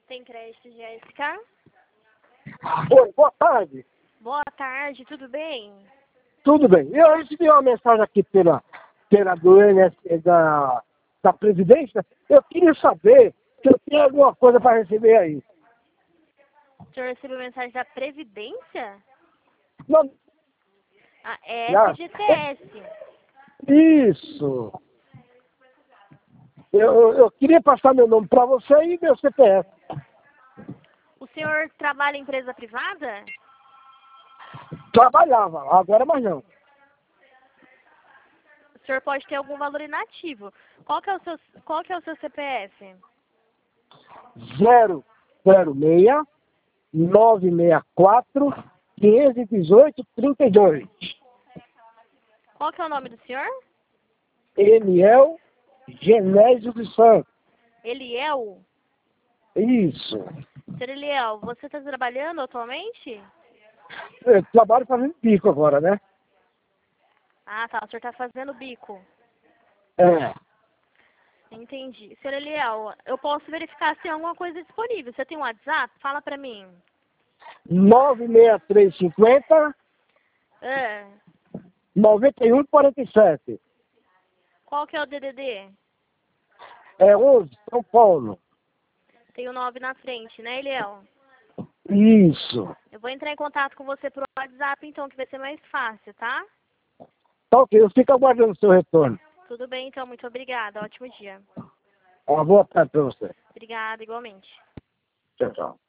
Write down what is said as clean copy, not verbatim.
Tem crédito Jéssica? Oi, boa tarde. Boa tarde, tudo bem? Tudo bem. Eu recebi uma mensagem aqui pela do da Previdência. Eu queria saber se eu tenho alguma coisa para receber aí. O senhor recebeu mensagem da Previdência? Não, Ah, é já. FGTS. Isso. Eu queria passar meu nome para você e meu CPF. O senhor trabalha em empresa privada? Trabalhava, agora mais não. O senhor pode ter algum valor inativo. Qual que é o seu CPF? 006 964 518 32. Qual que é o nome do senhor? Eliel Genésio dos Santos. Eliel? Isso. Senhor Eliel, você está trabalhando atualmente? Eu trabalho fazendo bico agora, né? Ah, tá. O senhor está fazendo bico. É. Entendi. Senhor Eliel, eu posso verificar se tem alguma coisa disponível. Você tem um WhatsApp? Fala pra mim. 96350 É. 9147. Qual que é o DDD? É 11, São Paulo. Tem o 9 na frente, né, Eliel? Isso. Eu vou entrar em contato com você por WhatsApp, então, que vai ser mais fácil, tá? Tá ok, eu fico aguardando o seu retorno. Tudo bem, então. Muito obrigada. Ótimo dia. Uma boa tarde para você. Obrigada, igualmente. Tchau, tchau.